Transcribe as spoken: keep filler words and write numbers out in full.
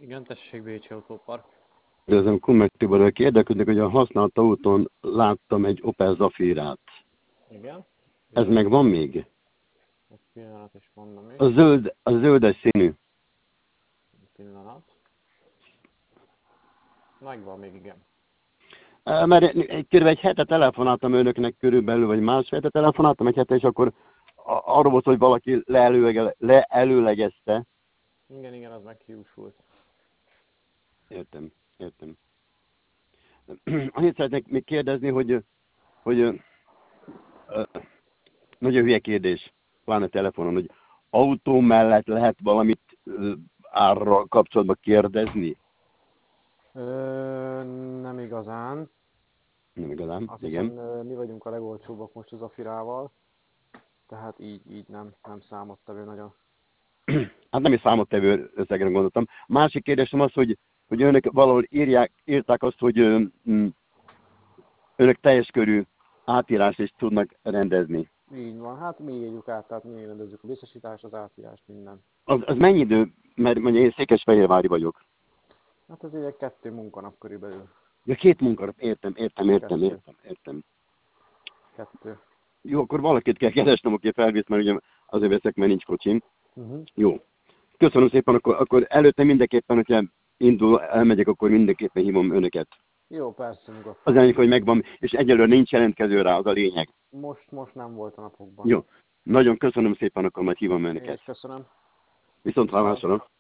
Igen, tessék, Bécsi Autópark. Kérdezem Kumek Tiborral, aki érdeklődnek, hogy a használt autón láttam egy Opel Zafirát. Igen. Ez meg van még? Egy pillanat is mondom is. A zöld, a zöldes színű. Egy pillanat. Megvan még, igen. Mert körülbelül egy hete telefonáltam önöknek körülbelül, vagy más hete telefonáltam egy hete, és akkor arról volt, hogy valaki leelőlege, leelőlegezte. Igen, igen, az meg kiúsult. Értem, értem. Annyit szeretnék még kérdezni, hogy, hogy ö, ö, nagyon hülye kérdés, pláne telefonon, hogy autó mellett lehet valamit ö, árral kapcsolatban kérdezni? Ö, nem igazán. Nem igazán, Azt igen. hiszem, ö, mi vagyunk a legolcsóbbak most az Zafirával. Tehát így, így nem, nem számottevő nagyon. Hát nem is számottevő összegre gondoltam. Másik kérdésem az, hogy, hogy önök valahol írják, írták azt, hogy ö, m, önök teljes körű átírást is tudnak rendezni. Így van, hát mi írjuk át, tehát mi rendezzük a biztosítást, az átírást, minden. Az, az mennyi idő? Mert mondja, én Székesfehérvári vagyok. Hát ez egy kettő munkanap körülbelül. Ja, két munkanap, értem, értem, értem, Kettő. értem, értem. Kettő. Jó, akkor valakit kell keresnem, aki felvisz, mert ugye azért veszek, mert nincs kocsim. Uh-huh. Jó. Köszönöm szépen, akkor, akkor előtte mindenképpen, hogyha indul, elmegyek, akkor mindenképpen hívom önöket. Jó, persze, nyugodtan. Az elég, hogy megvan, és egyelőre nincs jelentkező rá, az a lényeg. Most, most nem volt a napokban. Jó. Nagyon köszönöm szépen, akkor majd hívom önöket. Én is köszönöm. Viszont hallásra.